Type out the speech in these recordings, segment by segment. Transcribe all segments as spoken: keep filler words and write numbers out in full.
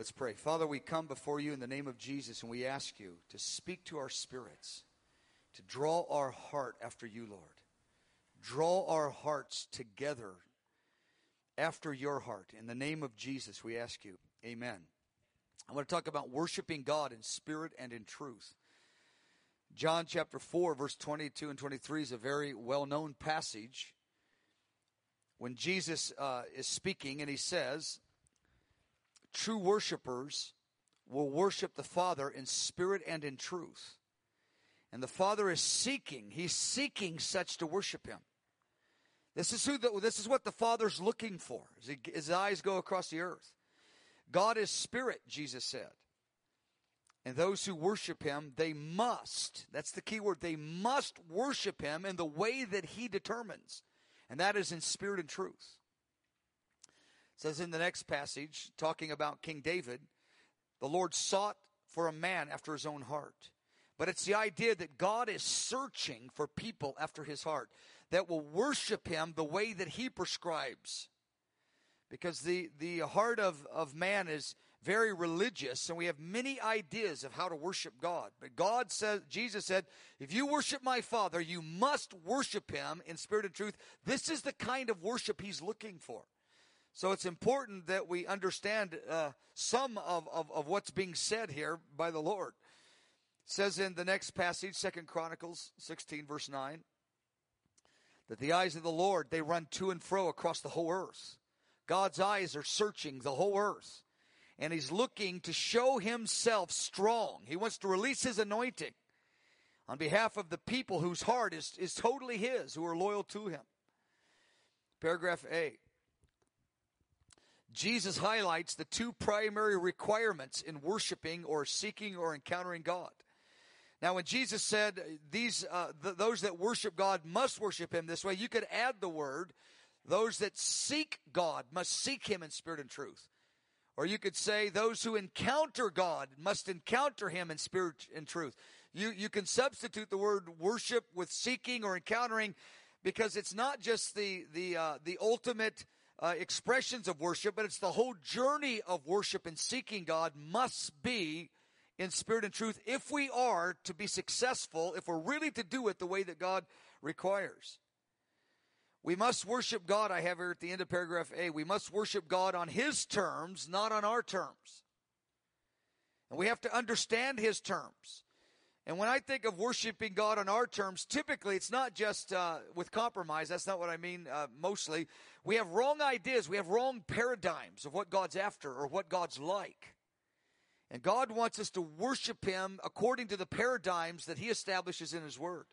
Let's pray. Father, we come before you in the name of Jesus, and we ask you to speak to our spirits, to draw our heart after you, Lord. Draw our hearts together after your heart. In the name of Jesus, we ask you. Amen. I want to talk about worshiping God in spirit and in truth. John chapter four, verse twenty-two and twenty-three is a very well-known passage when Jesus uh, is speaking, and he says, true worshipers will worship the Father in spirit and in truth. And the Father is seeking, he's seeking such to worship him. This is who the, this is what the Father's looking for as he, his eyes go across the earth. God is spirit, Jesus said. And those who worship him, they must, that's the key word, they must worship him in the way that he determines. And that is in spirit and truth. It says in the next passage, talking about King David, the Lord sought for a man after his own heart. But it's the idea that God is searching for people after his heart that will worship him the way that he prescribes. Because the, the heart of, of man is very religious, and we have many ideas of how to worship God. But God says, Jesus said, if you worship my Father, you must worship him in spirit and truth. This is the kind of worship he's looking for. So it's important that we understand uh, some of, of, of what's being said here by the Lord. It says in the next passage, Second Chronicles sixteen, verse nine, that the eyes of the Lord, they run to and fro across the whole earth. God's eyes are searching the whole earth. And he's looking to show himself strong. He wants to release his anointing on behalf of the people whose heart is, is totally his, who are loyal to him. Paragraph A. Jesus highlights the two primary requirements in worshiping or seeking or encountering God. Now, when Jesus said these, uh, th- those that worship God must worship him this way, you could add the word, those that seek God must seek him in spirit and truth. Or you could say those who encounter God must encounter him in spirit and truth. You, you can substitute the word worship with seeking or encountering, because it's not just the, the, uh, the ultimate Uh, expressions of worship, but it's the whole journey of worship and seeking God must be in spirit and truth if we are to be successful, if we're really to do it the way that God requires. We must worship God, I have here at the end of paragraph A, we must worship God on his terms, not on our terms. And we have to understand his terms. And when I think of worshiping God on our terms, typically it's not just uh, with compromise. That's not what I mean uh, mostly. We have wrong ideas. We have wrong paradigms of what God's after or what God's like. And God wants us to worship him according to the paradigms that he establishes in his word.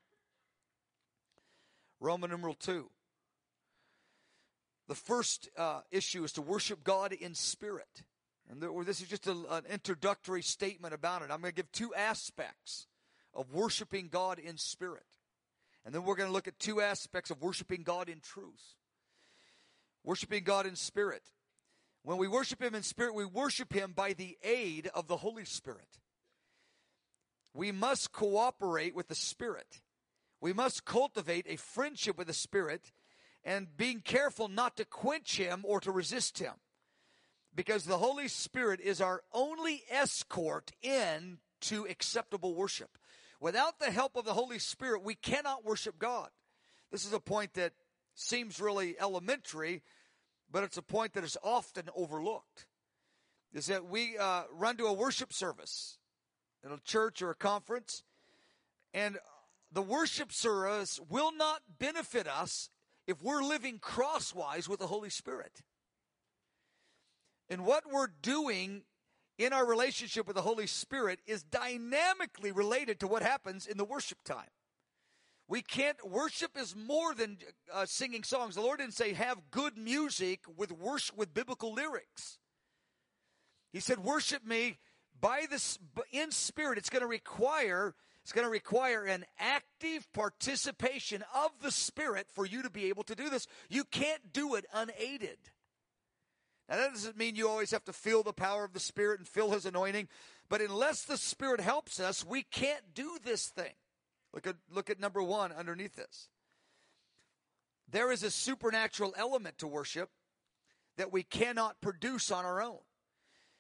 Roman numeral two. The first uh, issue is to worship God in spirit. And there, this is just a, an introductory statement about it. I'm going to give two aspects of worshiping God in spirit. And then we're going to look at two aspects of worshiping God in truth. Worshiping God in spirit. When we worship him in spirit, we worship him by the aid of the Holy Spirit. We must cooperate with the Spirit. We must cultivate a friendship with the Spirit, and being careful not to quench him or to resist him. Because the Holy Spirit is our only escort in to acceptable worship. Without the help of the Holy Spirit, we cannot worship God. This is a point that seems really elementary, but it's a point that is often overlooked. Is that we uh, run to a worship service in a church or a conference, and the worship service will not benefit us if we're living crosswise with the Holy Spirit. And what we're doing in our relationship with the Holy Spirit is dynamically related to what happens in the worship time. We can't, worship is more than uh, singing songs. The Lord didn't say have good music with worship, with biblical lyrics. He said worship me by this, in spirit. It's going to require, it's going to require an active participation of the Spirit for you to be able to do this. You can't do it unaided. Now, that doesn't mean you always have to feel the power of the Spirit and feel his anointing. But unless the Spirit helps us, we can't do this thing. Look at, look at number one underneath this. There is a supernatural element to worship that we cannot produce on our own.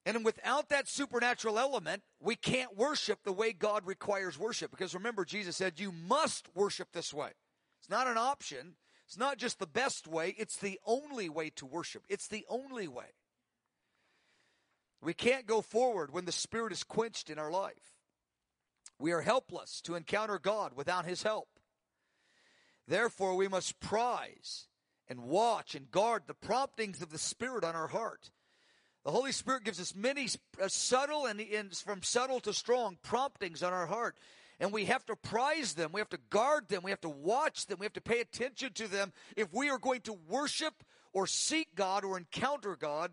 And without that supernatural element, we can't worship the way God requires worship. Because remember, Jesus said, you must worship this way. It's not an option. It's not just the best way. It's the only way to worship. It's the only way. We can't go forward when the Spirit is quenched in our life. We are helpless to encounter God without His help. Therefore, we must prize and watch and guard the promptings of the Spirit on our heart. The Holy Spirit gives us many uh, subtle and, and from subtle to strong promptings on our heart. And we have to prize them. We have to guard them. We have to watch them. We have to pay attention to them if we are going to worship or seek God or encounter God.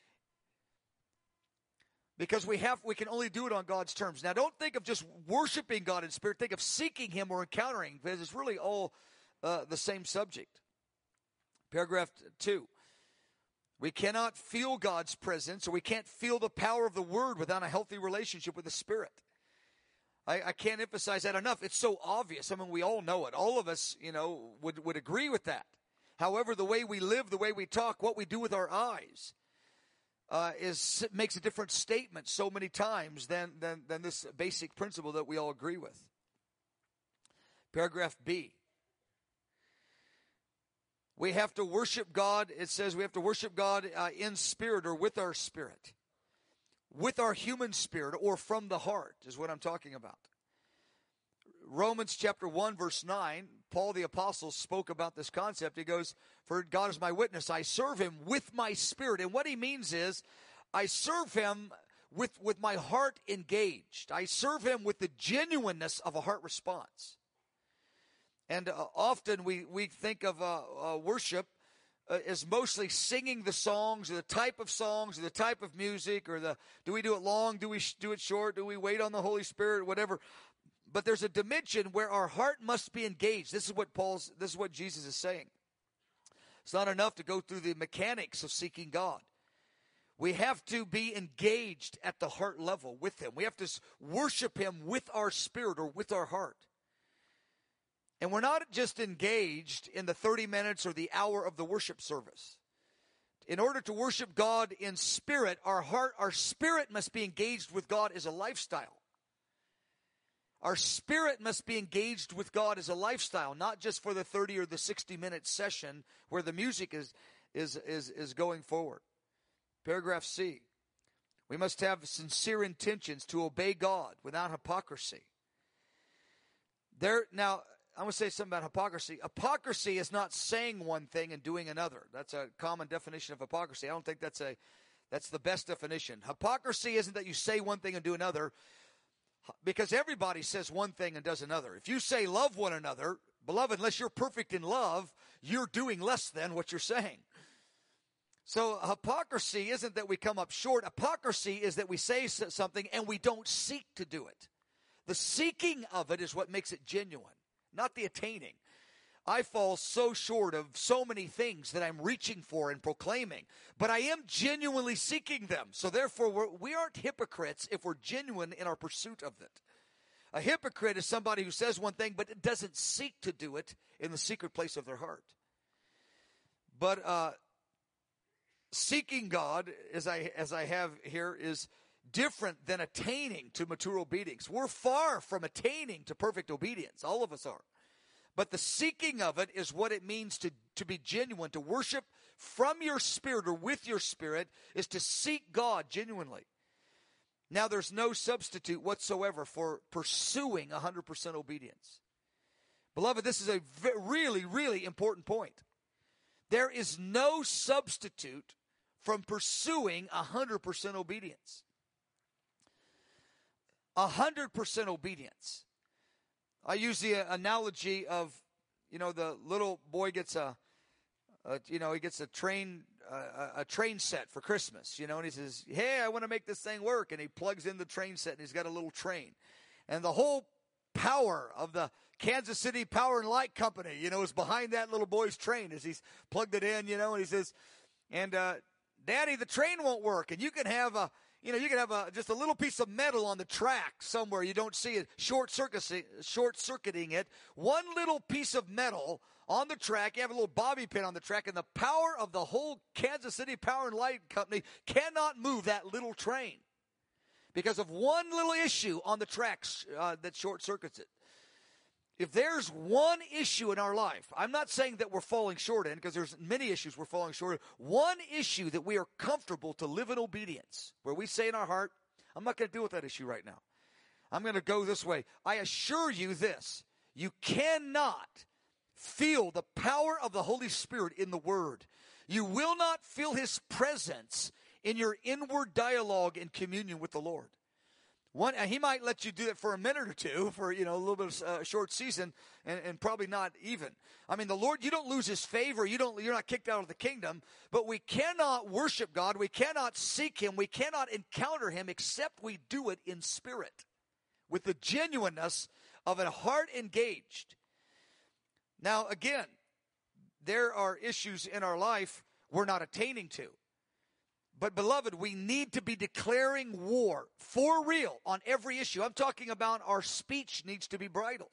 Because we have, we can only do it on God's terms. Now, don't think of just worshiping God in spirit. Think of seeking Him or encountering, because it's really all uh, the same subject. Paragraph two. We cannot feel God's presence, or we can't feel the power of the Word without a healthy relationship with the Spirit. I, I can't emphasize that enough. It's so obvious. I mean, we all know it. All of us, you know, would, would agree with that. However, the way we live, the way we talk, what we do with our eyes, Uh, is makes a different statement so many times than, than, than this basic principle that we all agree with. Paragraph B. We have to worship God. It says we have to worship God uh, in spirit or with our spirit. With our human spirit or from the heart is what I'm talking about. Romans chapter one verse nine, Paul the apostle spoke about this concept. He goes, for God is my witness, I serve Him with my spirit. And what he means is, I serve Him with, with my heart engaged. I serve Him with the genuineness of a heart response. And uh, often we, we think of uh, uh, worship uh, as mostly singing the songs, or the type of songs, or the type of music, or the, do we do it long, do we sh- do it short, do we wait on the Holy Spirit, whatever. But there's a dimension where our heart must be engaged. This is what Paul's, this is what Jesus is saying. It's not enough to go through the mechanics of seeking God. We have to be engaged at the heart level with Him. We have to worship Him with our spirit or with our heart. And we're not just engaged in the thirty minutes or the hour of the worship service. In order to worship God in spirit, our heart, our spirit must be engaged with God as a lifestyle. Our spirit must be engaged with God as a lifestyle, not just for the thirty or the sixty minute session where the music is, is, is, is going forward. Paragraph C. We must have sincere intentions to obey God without hypocrisy. There, now, I'm going to say something about hypocrisy. Hypocrisy is not saying one thing and doing another. That's a common definition of hypocrisy. I don't think that's a, that's the best definition. Hypocrisy isn't that you say one thing and do another, because everybody says one thing and does another. If you say love one another, beloved, unless you're perfect in love, you're doing less than what you're saying. So hypocrisy isn't that we come up short. Hypocrisy is that we say something and we don't seek to do it. The seeking of it is what makes it genuine, not the attaining. I fall so short of so many things that I'm reaching for and proclaiming, but I am genuinely seeking them. So therefore, we're, we aren't hypocrites if we're genuine in our pursuit of it. A hypocrite is somebody who says one thing, but doesn't seek to do it in the secret place of their heart. But uh, seeking God, as I as I have here, is different than attaining to mature obedience. We're far from attaining to perfect obedience. All of us are. But the seeking of it is what it means to, to be genuine. To worship from your spirit or with your spirit is to seek God genuinely. Now, there's no substitute whatsoever for pursuing one hundred percent obedience. Beloved, this is a really, really important point. There is no substitute from pursuing one hundred percent obedience. one hundred percent obedience. I use the analogy of, you know, the little boy gets a, a you know, he gets a train, uh, a train set for Christmas, you know, and he says, hey, I want to make this thing work. And he plugs in the train set and he's got a little train. And the whole power of the Kansas City Power and Light Company, you know, is behind that little boy's train as he's plugged it in, you know, and he says, and, uh, Daddy, the train won't work. And you can have a, You know, you can have a, just a little piece of metal on the track somewhere. You don't see it short circuiting, short circuiting it. One little piece of metal on the track. You have a little bobby pin on the track, and the power of the whole Kansas City Power and Light Company cannot move that little train because of one little issue on the tracks uh, that short circuits it. If there's one issue in our life, I'm not saying that we're falling short in, because there's many issues we're falling short in. One issue that we are comfortable to live in obedience, where we say in our heart, I'm not going to deal with that issue right now. I'm going to go this way. I assure you this, you cannot feel the power of the Holy Spirit in the Word. You will not feel His presence in your inward dialogue and communion with the Lord. One, he might let you do it for a minute or two, for, you know, a little bit of a uh, short season, and, and probably not even. I mean, the Lord, you don't lose His favor. You don't, you're not kicked out of the kingdom. But we cannot worship God. We cannot seek Him. We cannot encounter Him except we do it in spirit, with the genuineness of a heart engaged. Now, again, there are issues in our life we're not attaining to. But, beloved, we need to be declaring war for real on every issue. I'm talking about our speech needs to be bridled.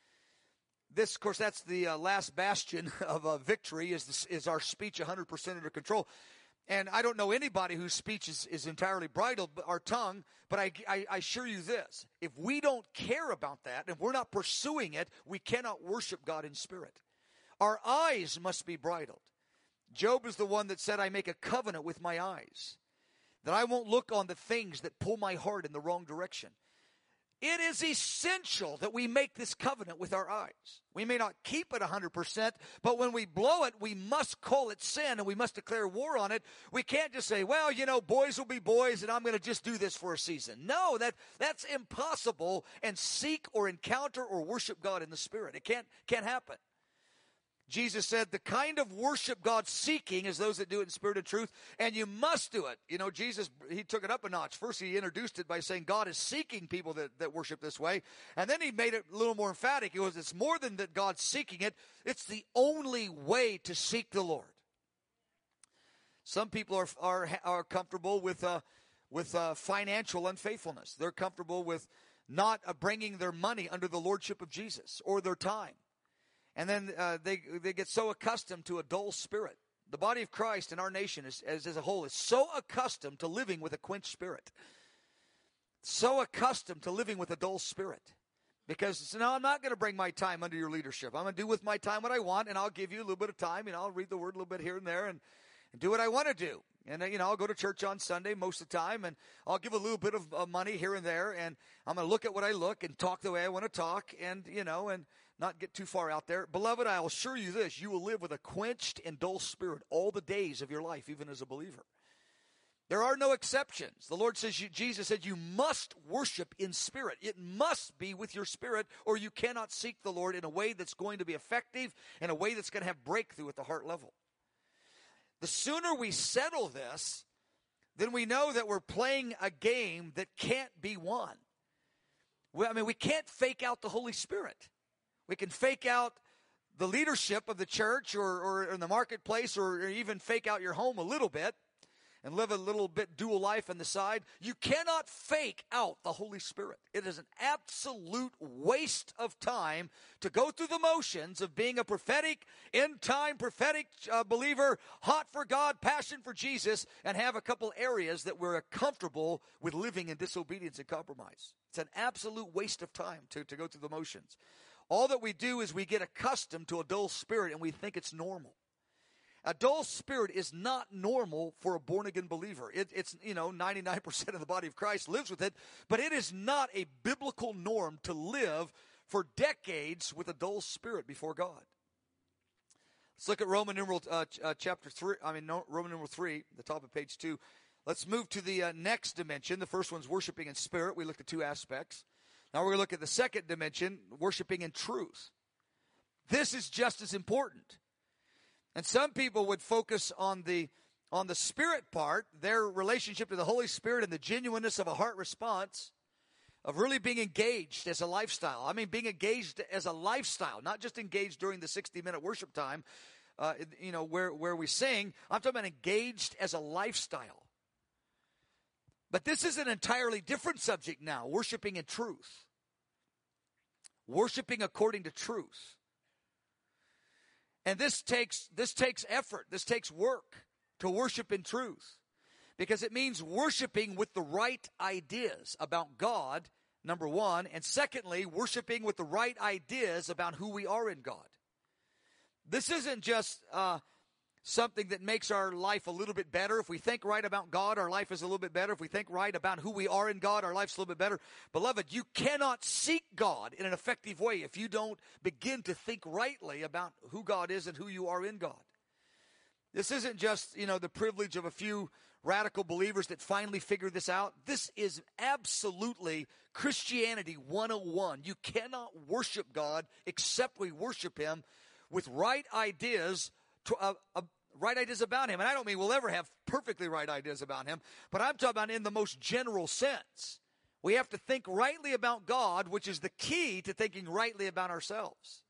This, of course, that's the uh, last bastion of uh, victory, is, this, is our speech one hundred percent under control. And I don't know anybody whose speech is, is entirely bridled, but our tongue, but I, I, I assure you this, if we don't care about that, if we're not pursuing it, we cannot worship God in spirit. Our eyes must be bridled. Job is the one that said, I make a covenant with my eyes, that I won't look on the things that pull my heart in the wrong direction. It is essential that we make this covenant with our eyes. We may not keep it one hundred percent, but when we blow it, we must call it sin, and we must declare war on it. We can't just say, well, you know, boys will be boys, and I'm going to just do this for a season. No, that, that's impossible, and seek or encounter or worship God in the Spirit. It can't, can't happen. Jesus said the kind of worship God's seeking is those that do it in spirit and truth, and you must do it. You know, Jesus, he took it up a notch. First, he introduced it by saying God is seeking people that, that worship this way, and then he made it a little more emphatic. It was, it's more than that God's seeking it. It's the only way to seek the Lord. Some people are are, are comfortable with, uh, with uh, financial unfaithfulness. They're comfortable with not uh, bringing their money under the lordship of Jesus or their time. And then uh, they they get so accustomed to a dull spirit. The body of Christ in our nation is, as, as a whole is so accustomed to living with a quenched spirit. So accustomed to living with a dull spirit. Because, no, I'm not going to bring my time under your leadership. I'm going to do with my time what I want, and I'll give you a little bit of time, and I'll read the word a little bit here and there, and, and do what I want to do. And, you know, I'll go to church on Sunday most of the time, and I'll give a little bit of uh, money here and there, and I'm going to look at what I look and talk the way I want to talk, and, you know, and not get too far out there. Beloved, I'll assure you this, you will live with a quenched and dull spirit all the days of your life, even as a believer. There are no exceptions. The Lord says, you, Jesus said, you must worship in spirit. It must be with your spirit, or you cannot seek the Lord in a way that's going to be effective, in a way that's going to have breakthrough at the heart level. The sooner we settle this, then we know that we're playing a game that can't be won. Well, I mean, we can't fake out the Holy Spirit. We can fake out the leadership of the church or, or in the marketplace, or, or even fake out your home a little bit and live a little bit dual life on the side. You cannot fake out the Holy Spirit. It is an absolute waste of time to go through the motions of being a prophetic, end-time prophetic uh, believer, hot for God, passion for Jesus, and have a couple areas that we're comfortable with living in disobedience and compromise. It's an absolute waste of time to, to go through the motions. All that we do is we get accustomed to a dull spirit, and we think it's normal. A dull spirit is not normal for a born-again believer. It, it's, you know, ninety-nine percent of the body of Christ lives with it, but it is not a biblical norm to live for decades with a dull spirit before God. Let's look at Roman numeral uh, uh, chapter three. I mean, no, Roman numeral three, the top of page two. Let's move to the uh, next dimension. The first one's worshiping in spirit. We looked at two aspects. Now we're going to look at the second dimension, worshiping in truth. This is just as important. And some people would focus on the on the spirit part, their relationship to the Holy Spirit and the genuineness of a heart response, of really being engaged as a lifestyle. I mean, being engaged as a lifestyle, not just engaged during the sixty-minute worship time, uh, you know, where, where we sing. I'm talking about engaged as a lifestyle. But this is an entirely different subject now, worshiping in truth. Worshiping according to truth. And this takes, this takes effort. This takes work to worship in truth. Because it means worshiping with the right ideas about God, number one. And secondly, worshiping with the right ideas about who we are in God. This isn't just uh, something that makes our life a little bit better. If we think right about God, our life is a little bit better. If we think right about who we are in God, our life's a little bit better. Beloved, you cannot seek God in an effective way if you don't begin to think rightly about who God is and who you are in God. This isn't just, you know, the privilege of a few radical believers that finally figured this out. This is absolutely Christianity one oh one. You cannot worship God except we worship Him with right ideas, to, uh, uh, right ideas about Him. And I don't mean we'll ever have perfectly right ideas about Him, but I'm talking about in the most general sense. We have to think rightly about God, which is the key to thinking rightly about ourselves.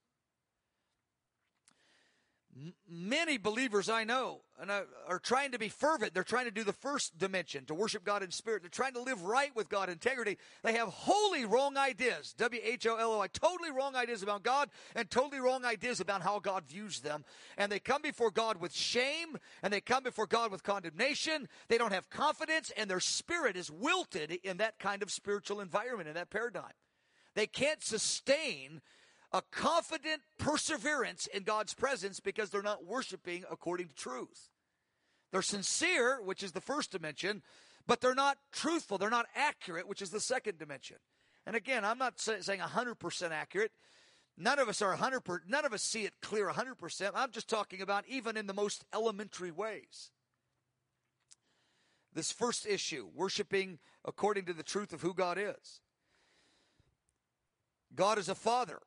Many believers I know are trying to be fervent. They're trying to do the first dimension, to worship God in spirit. They're trying to live right with God, integrity. They have wholly wrong ideas, W H O L O I, totally wrong ideas about God and totally wrong ideas about how God views them. And they come before God with shame, and they come before God with condemnation. They don't have confidence, and their spirit is wilted in that kind of spiritual environment, in that paradigm. They can't sustain a confident perseverance in God's presence because they're not worshiping according to truth. They're sincere, which is the first dimension, but they're not truthful. They're not accurate, which is the second dimension. And again, I'm not say, saying one hundred percent accurate. None of us are one hundred percent, none of us see it clear one hundred percent. I'm just talking about even in the most elementary ways. This first issue, worshiping according to the truth of who God is. God is a father.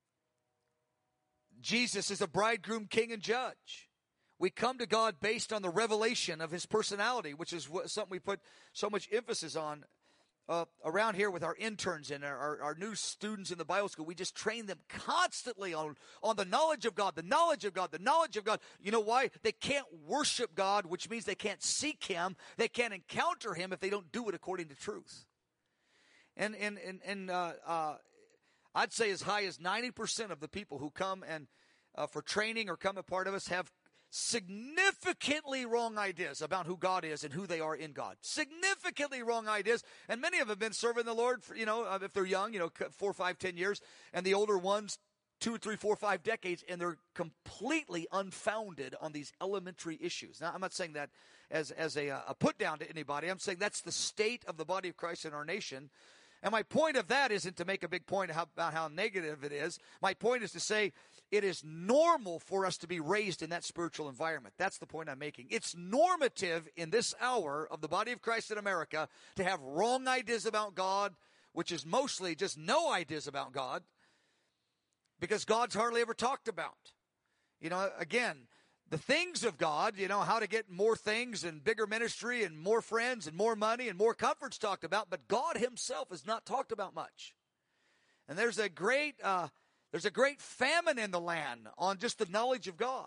Jesus is a bridegroom, king, and judge. We come to God based on the revelation of His personality, which is what, something we put so much emphasis on uh, around here with our interns and our, our, our new students in the Bible school. We just train them constantly on, on the knowledge of God, the knowledge of God, the knowledge of God. You know why? They can't worship God, which means they can't seek Him. They can't encounter Him if they don't do it according to truth. And, and, and, and uh, uh, I'd say as high as ninety percent of the people who come and uh, for training or come a part of us have significantly wrong ideas about who God is and who they are in God. Significantly wrong ideas. And many of them have been serving the Lord, for, you know, uh, if they're young, you know, four, five, ten years. And the older ones, two, three, four, five decades. And they're completely unfounded on these elementary issues. Now, I'm not saying that as, as a, a put down to anybody. I'm saying that's the state of the body of Christ in our nation. And my point of that isn't to make a big point about how negative it is. My point is to say it is normal for us to be raised in that spiritual environment. That's the point I'm making. It's normative in this hour of the body of Christ in America to have wrong ideas about God, which is mostly just no ideas about God, because God's hardly ever talked about. You know, again, the things of God, you know, how to get more things and bigger ministry and more friends and more money and more comforts talked about, but God Himself is not talked about much. And there's a great, uh, there's a great famine in the land on just the knowledge of God.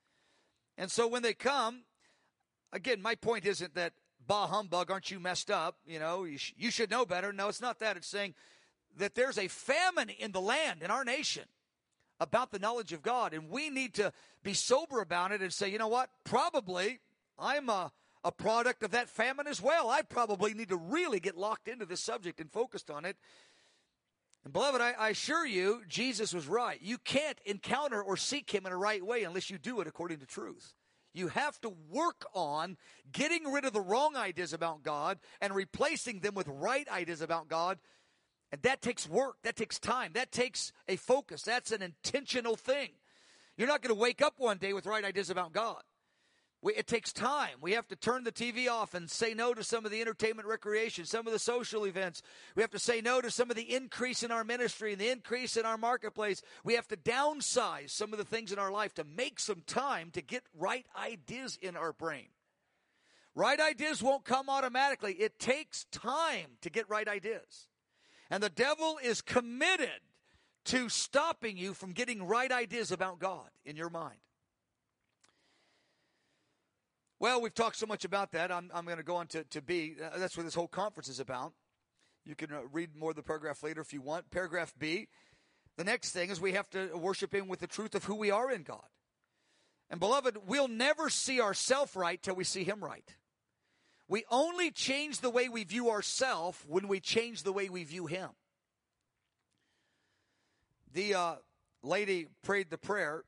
And so when they come, again, my point isn't that, bah humbug, aren't you messed up? You know, you, sh- you should know better. No, it's not that. It's saying that there's a famine in the land, in our nation, about the knowledge of God, and we need to be sober about it and say, you know what, probably I'm a, a product of that famine as well. I probably need to really get locked into this subject and focused on it. And beloved, I, I assure you, Jesus was right. You can't encounter or seek Him in a right way unless you do it according to truth. You have to work on getting rid of the wrong ideas about God and replacing them with right ideas about God. And that takes work. That takes time. That takes a focus. That's an intentional thing. You're not going to wake up one day with right ideas about God. We, it takes time. We have to turn the T V off and say no to some of the entertainment recreation, some of the social events. We have to say no to some of the increase in our ministry and the increase in our marketplace. We have to downsize some of the things in our life to make some time to get right ideas in our brain. Right ideas won't come automatically. It takes time to get right ideas. And the devil is committed to stopping you from getting right ideas about God in your mind. Well, we've talked so much about that. I'm, I'm going to go on to, to B. Uh, that's what this whole conference is about. You can uh, read more of the paragraph later if you want. Paragraph B. The next thing is we have to worship Him with the truth of who we are in God. And beloved, we'll never see ourselves right till we see him right. We only change the way we view ourselves when we change the way we view him. The uh, lady prayed the prayer,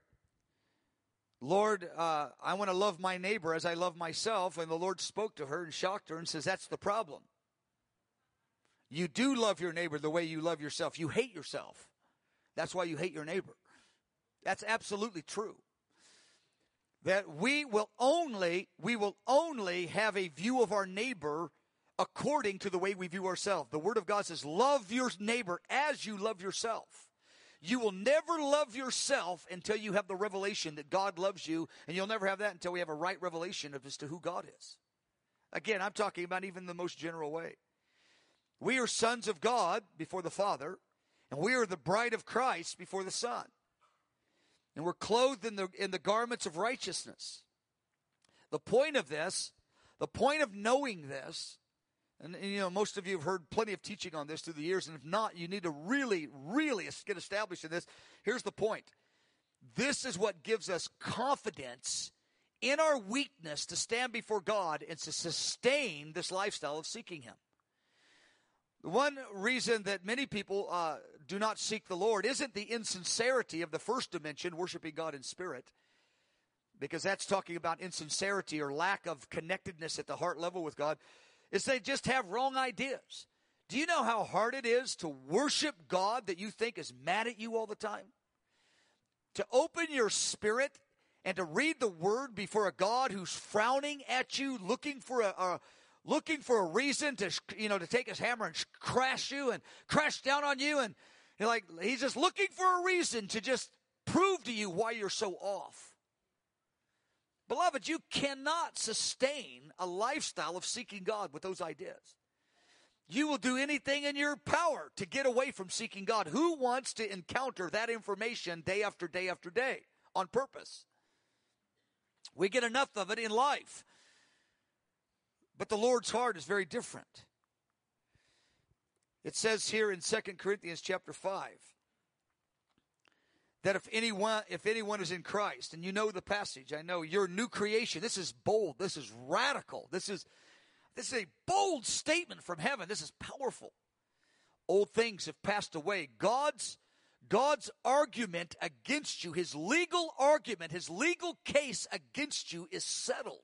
Lord, uh, I want to love my neighbor as I love myself. And the Lord spoke to her and shocked her and says, that's the problem. You do love your neighbor the way you love yourself. You hate yourself. That's why you hate your neighbor. That's absolutely true. That we will only, we will only have a view of our neighbor according to the way we view ourselves. The Word of God says, love your neighbor as you love yourself. You will never love yourself until you have the revelation that God loves you, and you'll never have that until we have a right revelation of as to who God is. Again, I'm talking about even the most general way. We are sons of God before the Father, and we are the bride of Christ before the Son. And we're clothed in the in the garments of righteousness. The point of this, the point of knowing this, and, and you know, most of you have heard plenty of teaching on this through the years, and if not, you need to really, really get established in this. Here's the point. This is what gives us confidence in our weakness to stand before God and to sustain this lifestyle of seeking him. One reason that many people uh, do not seek the Lord isn't the insincerity of the first dimension, worshiping God in spirit, because that's talking about insincerity or lack of connectedness at the heart level with God. It's they just have wrong ideas. Do you know how hard it is to worship God that you think is mad at you all the time? To open your spirit and to read the Word before a God who's frowning at you, looking for a... a Looking for a reason to, you know, to take his hammer and crash you and crash down on you. And you're like, he's just looking for a reason to just prove to you why you're so off. Beloved, you cannot sustain a lifestyle of seeking God with those ideas. You will do anything in your power to get away from seeking God. Who wants to encounter that information day after day after day on purpose? We get enough of it in life. But the Lord's heart is very different. It says here in Second Corinthians chapter five that if anyone if anyone is in Christ, and you know the passage, I know, you're a new creation. This is bold. This is radical. This is this is a bold statement from heaven. This is powerful. Old things have passed away. God's God's argument against you, his legal argument, his legal case against you is settled.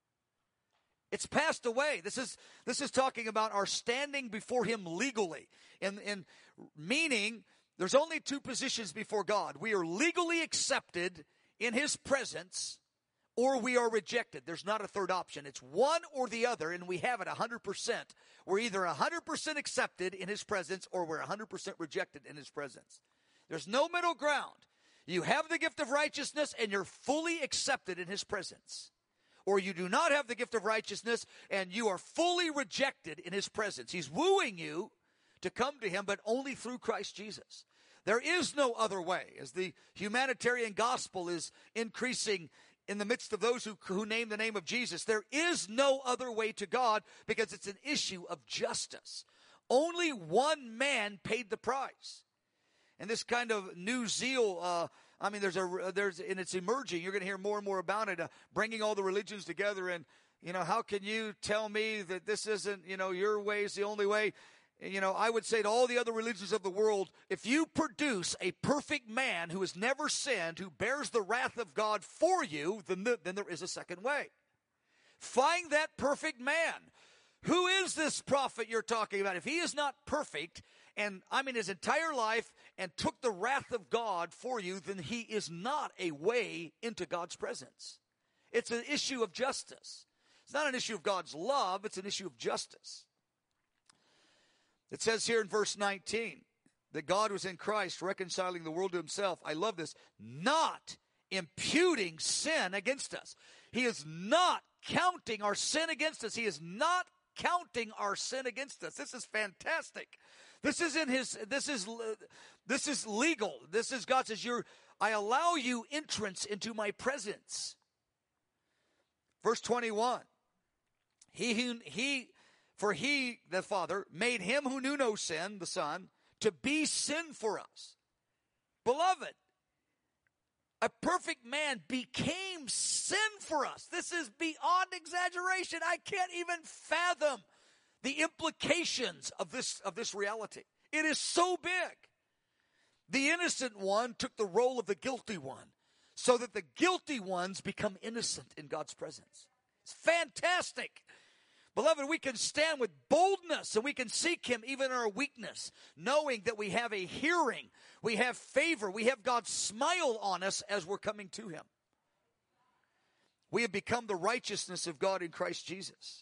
It's passed away. This is this is talking about our standing before him legally. And, and meaning there's only two positions before God. We are legally accepted in his presence, or we are rejected. There's not a third option. It's one or the other, and we have it one hundred percent. We're either one hundred percent accepted in his presence, or we're one hundred percent rejected in his presence. There's no middle ground. You have the gift of righteousness, and you're fully accepted in his presence. Or you do not have the gift of righteousness, and you are fully rejected in his presence. He's wooing you to come to him, but only through Christ Jesus. There is no other way. As the humanitarian gospel is increasing in the midst of those who, who name the name of Jesus, there is no other way to God because it's an issue of justice. Only one man paid the price. And this kind of new zeal, uh, I mean, there's a, there's, and it's emerging. You're going to hear more and more about it, uh, bringing all the religions together. And, you know, how can you tell me that this isn't, you know, your way is the only way? You know, I would say to all the other religions of the world, if you produce a perfect man who has never sinned, who bears the wrath of God for you, then, the, then there is a second way. Find that perfect man. Who is this prophet you're talking about? If he is not perfect, and I mean his entire life, and took the wrath of God for you, then he is not a way into God's presence. It's an issue of justice. It's not an issue of God's love, it's an issue of justice. It says here in verse nineteen that God was in Christ reconciling the world to himself. I love this. Not imputing sin against us. He is not counting our sin against us. He is not counting our sin against us. This is fantastic. This is in his, this is, this is legal. This is, God says, you're, I allow you entrance into my presence. Verse twenty-one. He who, he, for he, the Father, made him who knew no sin, the Son, to be sin for us. Beloved, A perfect man became sin for us. This is beyond exaggeration. I can't even fathom the implications of this, of this reality. It is so big. The innocent one took the role of the guilty one so that the guilty ones become innocent in God's presence. It's fantastic. Beloved, we can stand with boldness and we can seek him even in our weakness, knowing that we have a hearing, we have favor, we have God's smile on us as we're coming to him. We have become the righteousness of God in Christ Jesus.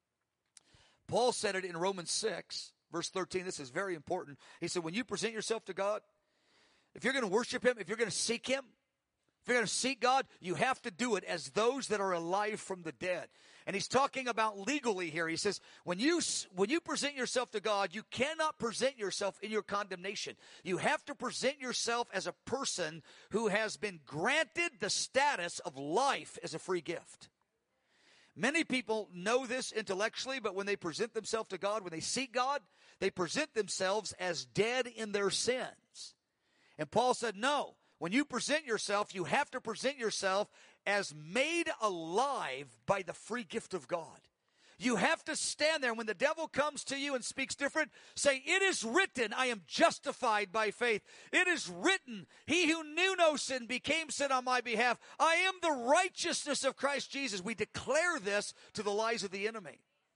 Paul said it in Romans six, verse thirteen. This is very important. He said, when you present yourself to God, if you're going to worship him, if you're going to seek him, if you're going to seek God, you have to do it as those that are alive from the dead. And he's talking about legally here. He says, when you, when you present yourself to God, you cannot present yourself in your condemnation. You have to present yourself as a person who has been granted the status of life as a free gift. Many people know this intellectually, but when they present themselves to God, when they seek God, they present themselves as dead in their sins. And Paul said, no, when you present yourself, you have to present yourself as made alive by the free gift of God. You have to stand there when the devil comes to you and speaks different, say, it is written, I am justified by faith. It is written, he who knew no sin became sin on my behalf. I am the righteousness of Christ Jesus. We declare this to the lies of the enemy.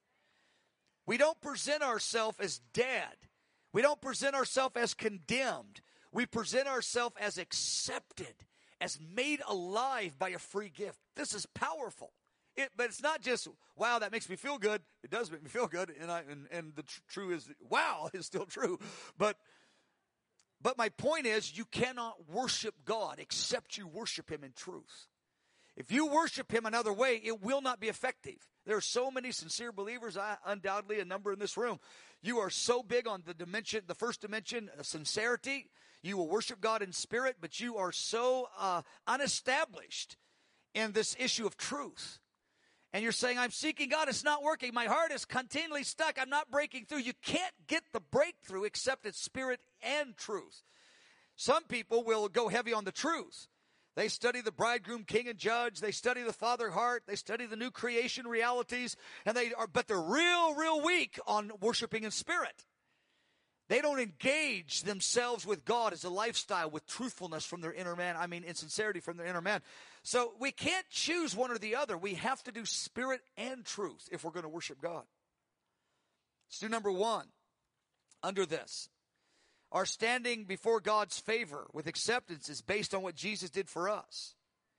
We don't present ourselves as dead. We don't present ourselves as condemned. We present ourselves as accepted, as made alive by a free gift. This is powerful. It, but it's not just, wow, that makes me feel good. It does make me feel good, and I, and, and the tr- true is, wow, is still true. But, but my point is, you cannot worship God except you worship him in truth. If you worship him another way, it will not be effective. There are so many sincere believers, I, undoubtedly a number in this room. You are so big on the dimension, the first dimension, of sincerity. You will worship God in spirit, but you are so uh, unestablished in this issue of truth. And you're saying, I'm seeking God, it's not working. My heart is continually stuck. I'm not breaking through. You can't get the breakthrough except it's spirit and truth. Some people will go heavy on the truth. They study the bridegroom, king, and judge. They study the Father heart. They study the new creation realities. And they are, but they're real, real weak on worshiping in spirit. They don't engage themselves with God as a lifestyle with truthfulness from their inner man. I mean, in sincerity from their inner man. So we can't choose one or the other. We have to do spirit and truth if we're going to worship God. Let's do number one under this. Our standing before God's favor with acceptance is based on what Jesus did for us.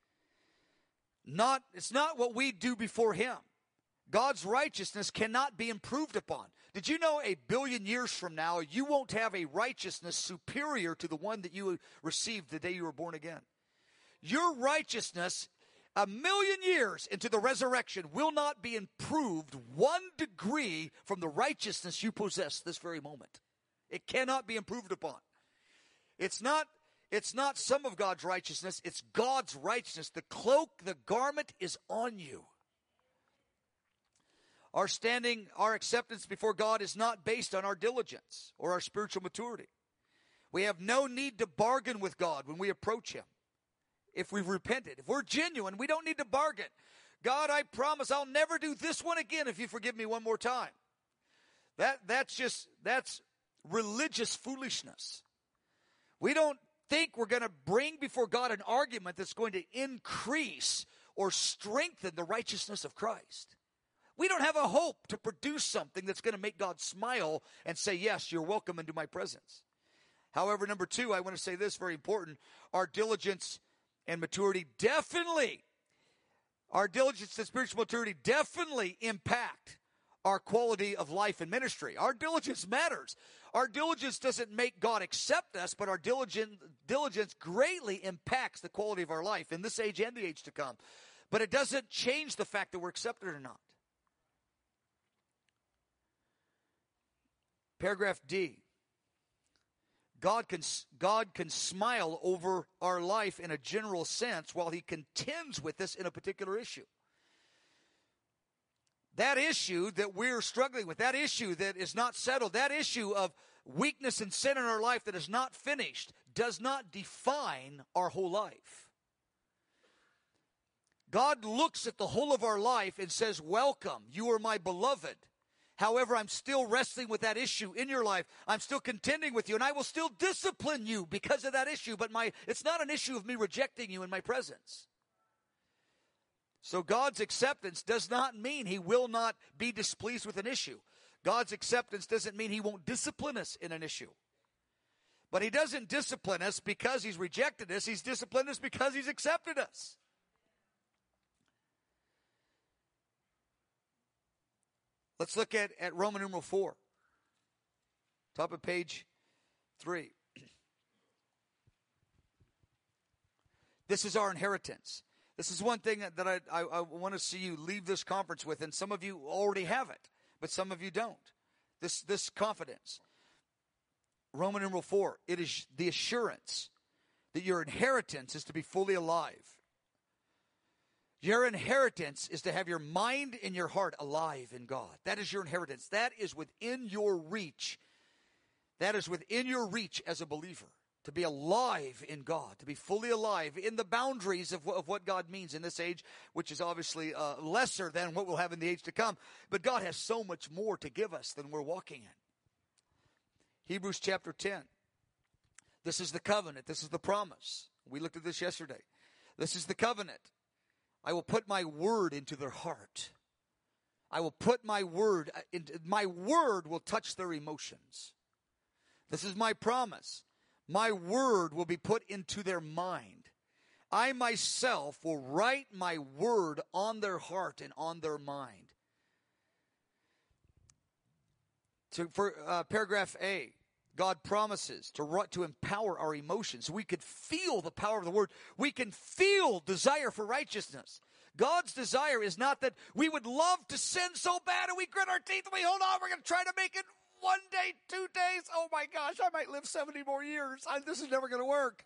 Not, it's not what we do before him. God's righteousness cannot be improved upon. Did you know a billion years from now, you won't have a righteousness superior to the one that you received the day you were born again? Your righteousness, a million years into the resurrection, will not be improved one degree from the righteousness you possess this very moment. It cannot be improved upon. It's not, it's not some of God's righteousness, it's God's righteousness. The cloak, the garment is on you. Our standing, our acceptance before God is not based on our diligence or our spiritual maturity. We have no need to bargain with God when we approach him. If we've repented, if we're genuine, we don't need to bargain. God, I promise I'll never do this one again if you forgive me one more time. That, that's just, that's religious foolishness. We don't think we're going to bring before God an argument that's going to increase or strengthen the righteousness of Christ. We don't have a hope to produce something that's going to make God smile and say, yes, you're welcome into my presence. However, number two, I want to say this, very important. Our diligence and maturity definitely, our diligence and spiritual maturity definitely impact our quality of life and ministry. Our diligence matters. Our diligence doesn't make God accept us, but our diligence, diligence greatly impacts the quality of our life in this age and the age to come. But it doesn't change the fact that we're accepted or not. Paragraph D. God can, God can smile over our life in a general sense while he contends with us in a particular issue. That issue that we're struggling with, that issue that is not settled, that issue of weakness and sin in our life that is not finished, does not define our whole life. God looks at the whole of our life and says, welcome, you are my beloved. However, I'm still wrestling with that issue in your life. I'm still contending with you, and I will still discipline you because of that issue. But my it's not an issue of me rejecting you in my presence. So God's acceptance does not mean he will not be displeased with an issue. God's acceptance doesn't mean he won't discipline us in an issue. But he doesn't discipline us because he's rejected us. He's disciplined us because he's accepted us. Let's look at, at Roman numeral four. Top of page three. This is our inheritance. This is one thing that I, I, I want to see you leave this conference with, and some of you already have it, but some of you don't. This, this confidence. Roman numeral four, it is the assurance that your inheritance is to be fully alive. Your inheritance is to have your mind and your heart alive in God. That is your inheritance. That is within your reach. That is within your reach as a believer. To be alive in God. To be fully alive in the boundaries of, of what God means in this age, which is obviously uh, lesser than what we'll have in the age to come. But God has so much more to give us than we're walking in. Hebrews chapter ten. This is the covenant. This is the promise. We looked at this yesterday. This is the covenant. I will put my word into their heart. I will put my word, into, my word will touch their emotions. This is my promise. My word will be put into their mind. I myself will write my word on their heart and on their mind. So for uh, paragraph A, God promises to, to empower our emotions. We could feel the power of the word. We can feel desire for righteousness. God's desire is not that we would love to sin so bad and we grit our teeth and we hold on. We're going to try to make it one day, two days. Oh my gosh, I might live seventy more years. I, this is never going to work.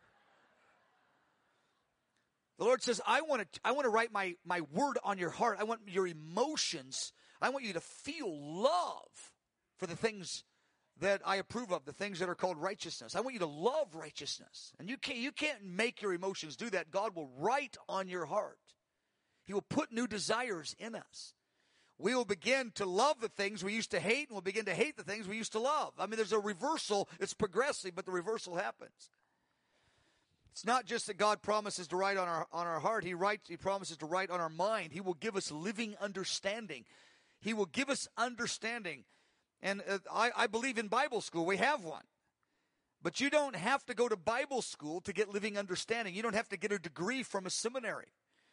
The Lord says, I want to, I want to write my, my word on your heart. I want your emotions. I want you to feel love for the things that I approve of, the things that are called righteousness. I want you to love righteousness. And you can't, you can't make your emotions do that. God will write on your heart. He will put new desires in us. We will begin to love the things we used to hate, and we'll begin to hate the things we used to love. I mean, there's a reversal. It's progressive, but the reversal happens. It's not just that God promises to write on our, on our heart. He writes, He promises to write on our mind. He will give us living understanding. He will give us understanding. And uh, I, I believe in Bible school. We have one. But you don't have to go to Bible school to get living understanding. You don't have to get a degree from a seminary.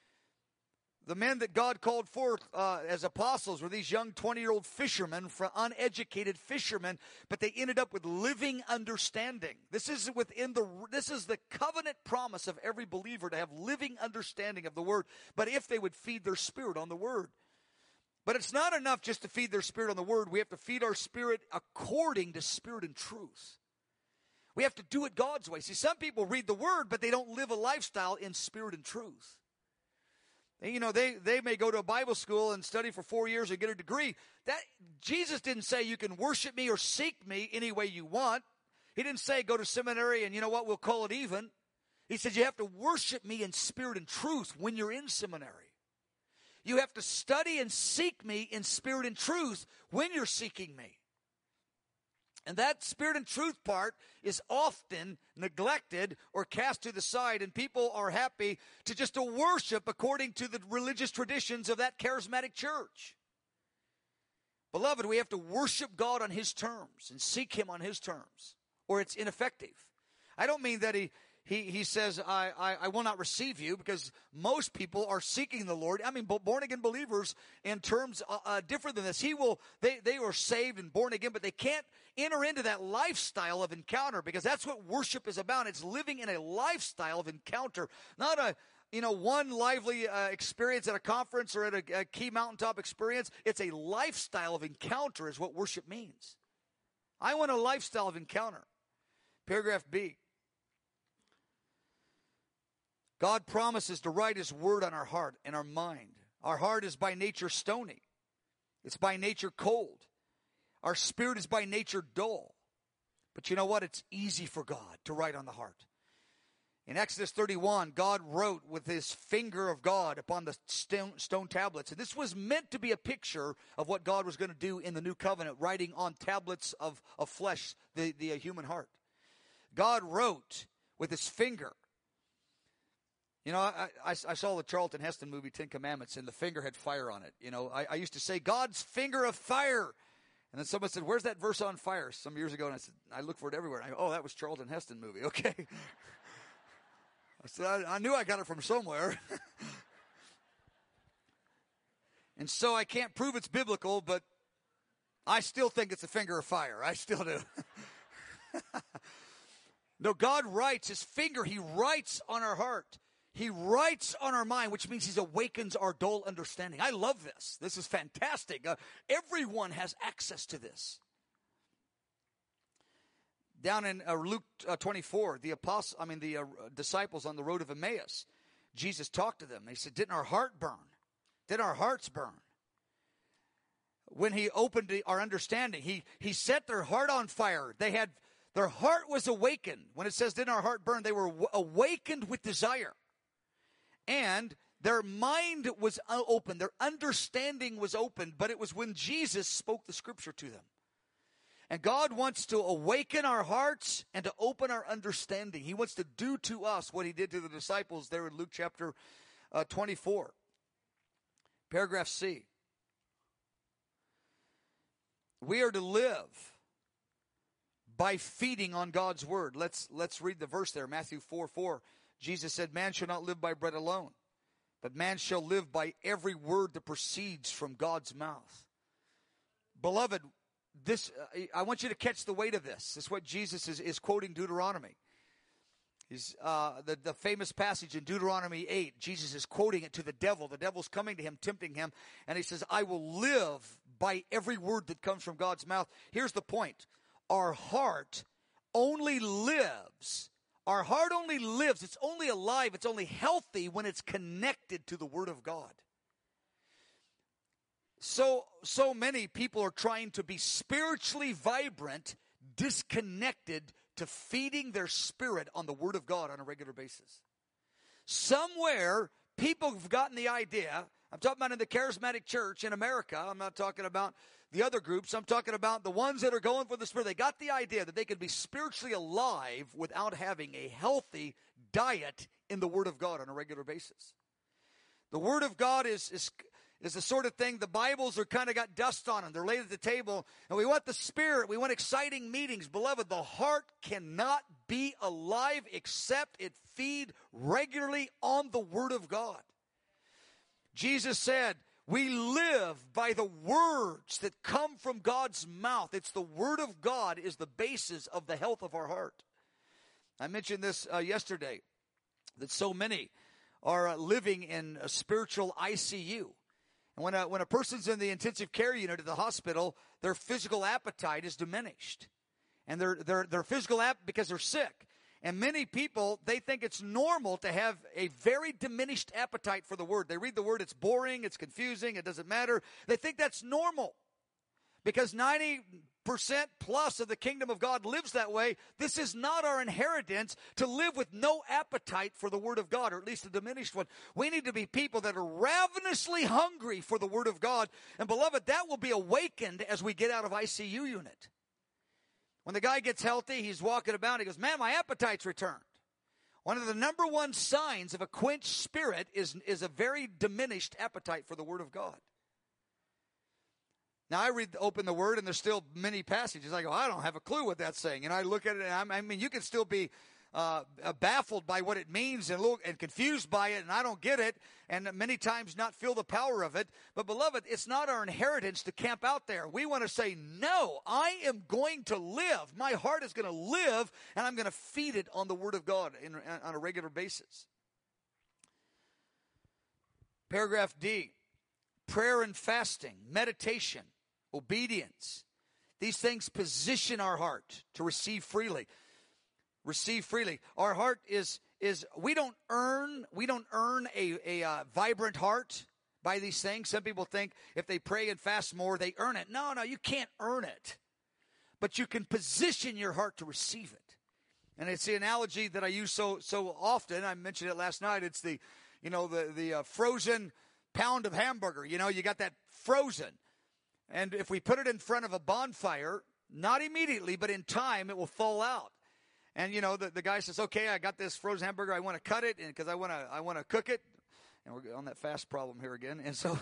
The men that God called forth uh, as apostles were these young twenty-year-old fishermen, uneducated fishermen, but they ended up with living understanding. This is within the this is the covenant promise of every believer to have living understanding of the Word, but if they would feed their spirit on the Word. But it's not enough just to feed their spirit on the Word. We have to feed our spirit according to spirit and truth. We have to do it God's way. See, some people read the Word, but they don't live a lifestyle in spirit and truth. You know, they, they may go to a Bible school and study for four years and get a degree. That Jesus didn't say you can worship me or seek me any way you want. He didn't say go to seminary and you know what, we'll call it even. He said you have to worship me in spirit and truth when you're in seminary. You have to study and seek me in spirit and truth when you're seeking me. And that spirit and truth part is often neglected or cast to the side, and people are happy to just to worship according to the religious traditions of that charismatic church. Beloved, we have to worship God on His terms and seek Him on His terms, or it's ineffective. I don't mean that he He he says, I, I, I will not receive you, because most people are seeking the Lord. I mean, born-again believers in terms uh, uh, different than this. He will, they, they are saved and born again, but they can't enter into that lifestyle of encounter, because that's what worship is about. It's living in a lifestyle of encounter, not a, you know, one lively uh, experience at a conference or at a, a key mountaintop experience. It's a lifestyle of encounter is what worship means. I want a lifestyle of encounter. Paragraph B. God promises to write His word on our heart and our mind. Our heart is by nature stony. It's by nature cold. Our spirit is by nature dull. But you know what? It's easy for God to write on the heart. In Exodus thirty-one, God wrote with his finger of God upon the stone, stone tablets. And this was meant to be a picture of what God was going to do in the new covenant, writing on tablets of, of flesh, the, the uh, human heart. God wrote with his finger. You know, I, I, I saw the Charlton Heston movie, Ten Commandments, and the finger had fire on it. You know, I, I used to say, God's finger of fire. And then someone said, where's that verse on fire? Some years ago, and I said, I looked for it everywhere. And I go, oh, that was Charlton Heston movie. Okay. I said, I, I knew I got it from somewhere. And so I can't prove it's biblical, but I still think it's a finger of fire. I still do. No, God writes, his finger, he writes on our heart. He writes on our mind, which means he awakens our dull understanding. I love this. This is fantastic. Uh, everyone has access to this. Down in uh, Luke uh, twenty-four, the apostle, I mean the uh, disciples on the road of Emmaus, Jesus talked to them. He said, "Didn't our heart burn? Didn't our hearts burn?" When he opened the, our understanding, he he set their heart on fire. They had their heart was awakened. When it says, "Didn't our heart burn?" They were w- awakened with desire, and their mind was open. Their understanding was open. But it was when Jesus spoke the Scripture to them. And God wants to awaken our hearts and to open our understanding. He wants to do to us what he did to the disciples there in Luke chapter uh, twenty-four. Paragraph C. We are to live by feeding on God's word. Let's, let's read the verse there, Matthew four four. Jesus said, "Man shall not live by bread alone, but man shall live by every word that proceeds from God's mouth." Beloved, This uh, I want you to catch the weight of this. This is what Jesus is, is quoting Deuteronomy. He's, uh, the, the famous passage in Deuteronomy eight. Jesus is quoting it to the devil. The devil's coming to him, tempting him. And he says, "I will live by every word that comes from God's mouth." Here's the point. Our heart only lives. Our heart only lives. It's only alive. It's only healthy when it's connected to the Word of God. So, so many people are trying to be spiritually vibrant, disconnected to feeding their spirit on the Word of God on a regular basis. Somewhere, people have gotten the idea, I'm talking about in the charismatic church in America, I'm not talking about the other groups, I'm talking about the ones that are going for the Spirit. They got the idea that they could be spiritually alive without having a healthy diet in the Word of God on a regular basis. The Word of God is... is is the sort of thing, the Bibles are kind of got dust on them. They're laid at the table. And we want the Spirit. We want exciting meetings. Beloved, the heart cannot be alive except it feed regularly on the Word of God. Jesus said, we live by the words that come from God's mouth. It's the Word of God is the basis of the health of our heart. I mentioned this uh, yesterday, that so many are uh, living in a spiritual I C U. And when a, when a person's in the intensive care unit at the hospital, their physical appetite is diminished. And their, their, their physical app because they're sick. And many people, they think it's normal to have a very diminished appetite for the Word. They read the Word, it's boring, it's confusing, it doesn't matter. They think that's normal. Because ninety percent plus of the kingdom of God lives that way. This is not our inheritance to live with no appetite for the Word of God, or at least a diminished one. We need to be people that are ravenously hungry for the Word of God. And beloved, that will be awakened as we get out of I C U unit. When the guy gets healthy, he's walking about, he goes, "Man, my appetite's returned." One of the number one signs of a quenched spirit is, is a very diminished appetite for the Word of God. Now, I read, open the Word, and there's still many passages. I go, I don't have a clue what that's saying. And I look at it, and I'm, I mean, you can still be uh, baffled by what it means and, look, and confused by it, and I don't get it, and many times not feel the power of it. But, beloved, it's not our inheritance to camp out there. We want to say, no, I am going to live. My heart is going to live, and I'm going to feed it on the Word of God in, on a regular basis. Paragraph D, prayer and fasting, meditation, obedience. These things position our heart to receive freely. Receive freely. Our heart is, is we don't earn, we don't earn a, a uh, vibrant heart by these things. Some people think if they pray and fast more, they earn it. No, no, you can't earn it. But you can position your heart to receive it. And it's the analogy that I use so so often. I mentioned it last night. It's the, you know, the, the uh, frozen pound of hamburger. You know, you got that frozen. And if we put it in front of a bonfire, not immediately, but in time, it will fall out. And, you know, the, the guy says, okay, I got this frozen hamburger. I want to cut it because I want to I want to cook it. And we're on that fast problem here again. And so,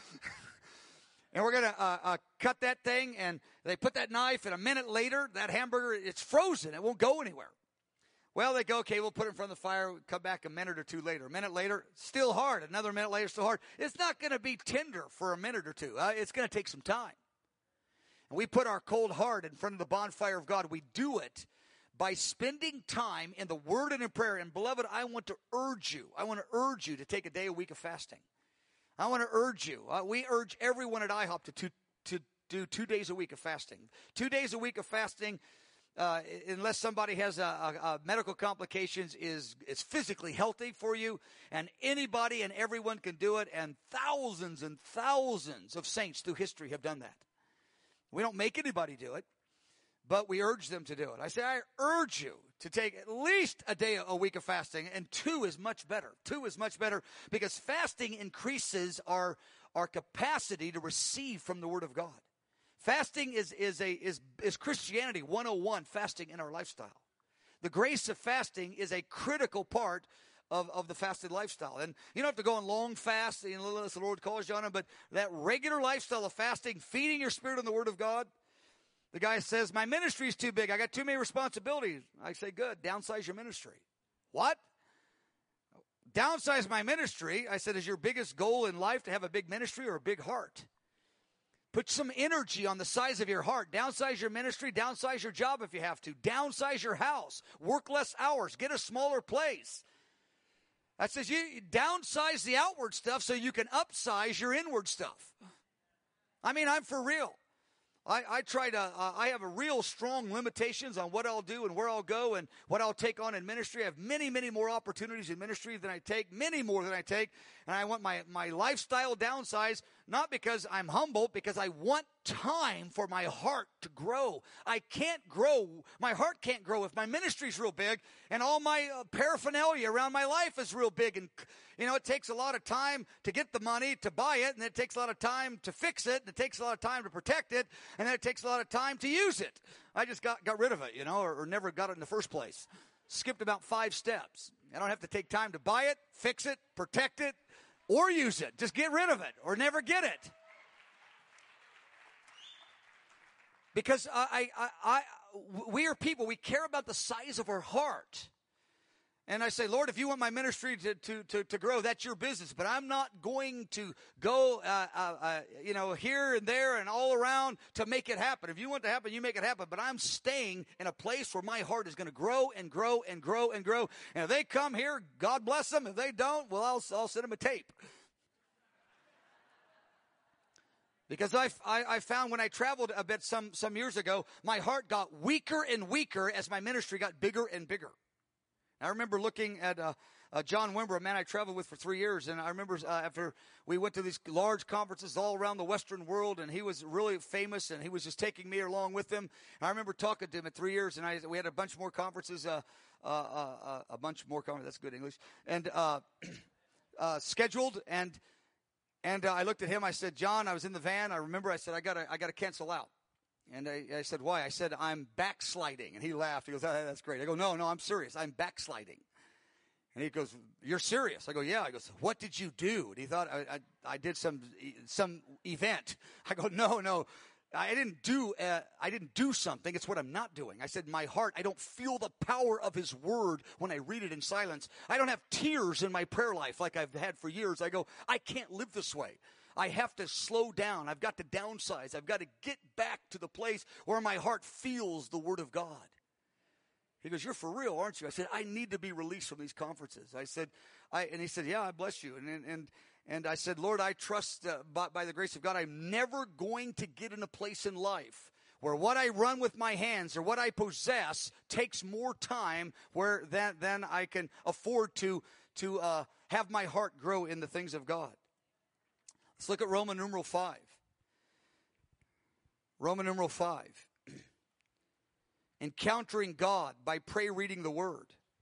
and we're going to uh, uh, cut that thing. And they put that knife, and a minute later, that hamburger, it's frozen. It won't go anywhere. Well, they go, okay, we'll put it in front of the fire. We'll come back a minute or two later. A minute later, still hard. Another minute later, still hard. It's not going to be tender for a minute or two. Uh, it's going to take some time. And we put our cold heart in front of the bonfire of God. We do it by spending time in the Word and in prayer. And, beloved, I want to urge you. I want to urge you to take a day, a week of fasting. I want to urge you. Uh, we urge everyone at IHOP to, to, to do two days a week of fasting. Two days a week of fasting. Uh, unless somebody has a, a, a medical complications, is is physically healthy for you, and anybody and everyone can do it, and thousands and thousands of saints through history have done that. We don't make anybody do it, but we urge them to do it. I say, I urge you to take at least a day a week of fasting, and two is much better. Two is much better because fasting increases our our capacity to receive from the Word of God. Fasting is is a is is Christianity one oh one, fasting in our lifestyle. The grace of fasting is a critical part of, of the fasted lifestyle. And you don't have to go on long fasts, you know, unless the Lord calls you on it, but that regular lifestyle of fasting, feeding your spirit on the Word of God. The guy says, my ministry is too big. I got too many responsibilities. I say, good, downsize your ministry. What? Downsize my ministry? I said, is your biggest goal in life to have a big ministry or a big heart? Put some energy on the size of your heart. Downsize your ministry. Downsize your job if you have to. Downsize your house. Work less hours. Get a smaller place. That says you downsize the outward stuff so you can upsize your inward stuff. I mean, I'm for real. I, I try to, uh, I have a real strong limitations on what I'll do and where I'll go and what I'll take on in ministry. I have many, many more opportunities in ministry than I take, many more than I take. And I want my, my lifestyle downsized, not because I'm humble, because I want time for my heart to grow. I can't grow, my heart can't grow if my ministry's real big and all my uh, paraphernalia around my life is real big. And, you know, it takes a lot of time to get the money to buy it, and it takes a lot of time to fix it, and it takes a lot of time to protect it, and then it takes a lot of time to use it. I just got, got rid of it, you know, or, or never got it in the first place. Skipped about five steps. I don't have to take time to buy it, fix it, protect it, or use it. Just get rid of it or never get it. Because I, I, I, we are people, we care about the size of our heart. And I say, Lord, if you want my ministry to, to, to, to grow, that's your business. But I'm not going to go, uh, uh, uh, you know, here and there and all around to make it happen. If you want it to happen, you make it happen. But I'm staying in a place where my heart is going to grow and grow and grow and grow. And if they come here, God bless them. If they don't, well, I'll, I'll send them a tape. Because I, I, I found when I traveled a bit some, some years ago, my heart got weaker and weaker as my ministry got bigger and bigger. I remember looking at uh, uh, John Wimber, a man I traveled with for three years, and I remember uh, after we went to these large conferences all around the Western world, and he was really famous, and he was just taking me along with him. And I remember talking to him in three years, and I, we had a bunch more conferences, uh, uh, uh, a bunch more conferences, that's good English, and uh, uh, scheduled, and and uh, I looked at him, I said, John, I was in the van, I remember I said, I gotta, I gotta cancel out. And I, I said, why? I said, I'm backsliding. And he laughed. He goes, oh, that's great. I go, no, no, I'm serious. I'm backsliding. And he goes, you're serious? I go, yeah. I goes, what did you do? And he thought I, I, I did some some event. I go, no, no. I didn't do uh, I didn't do something. It's what I'm not doing. I said, my heart, I don't feel the power of his word when I read it in silence. I don't have tears in my prayer life like I've had for years. I go, I can't live this way. I have to slow down. I've got to downsize. I've got to get back to the place where my heart feels the Word of God. He goes, you're for real, aren't you? I said, I need to be released from these conferences. I said, I, and he said, yeah, I bless you. And, and, and I said, Lord, I trust uh, by, by the grace of God, I'm never going to get in a place in life where what I run with my hands or what I possess takes more time where that, than I can afford to, to uh, have my heart grow in the things of God. Let's look at Roman numeral five. Roman numeral five. encountering God by pray reading the Word.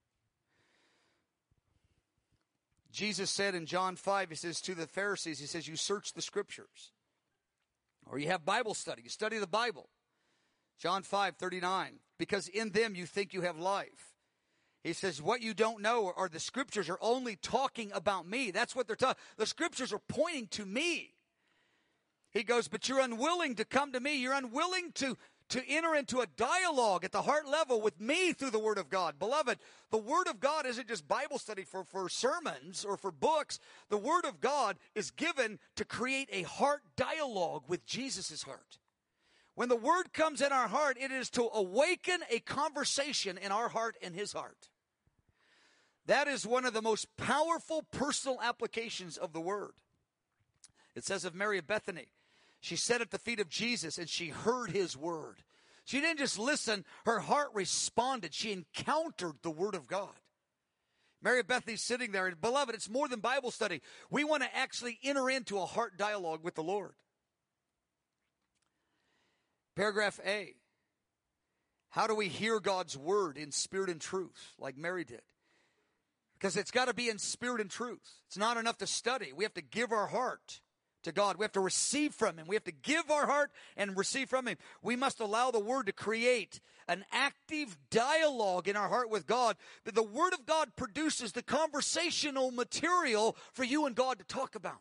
Jesus said in John five, he says to the Pharisees, he says, you search the Scriptures. Or you have Bible study. You study the Bible. John five thirty-nine, because in them you think you have life. He says, what you don't know are the Scriptures are only talking about me. That's what they're talking. The Scriptures are pointing to me. He goes, but you're unwilling to come to me. You're unwilling to, to enter into a dialogue at the heart level with me through the Word of God. Beloved, the Word of God isn't just Bible study for, for sermons or for books. The Word of God is given to create a heart dialogue with Jesus' heart. When the Word comes in our heart, it is to awaken a conversation in our heart and His heart. That is one of the most powerful personal applications of the Word. It says of Mary of Bethany, she sat at the feet of Jesus and she heard His Word. She didn't just listen, her heart responded. She encountered the Word of God. Mary of Bethany's sitting there, and beloved, it's more than Bible study. We want to actually enter into a heart dialogue with the Lord. Paragraph A, how do we hear God's Word in spirit and truth, like Mary did? Because it's got to be in spirit and truth. It's not enough to study. We have to give our heart to God. We have to receive from Him. We have to give our heart and receive from Him. We must allow the Word to create an active dialogue in our heart with God. But the Word of God produces the conversational material for you and God to talk about.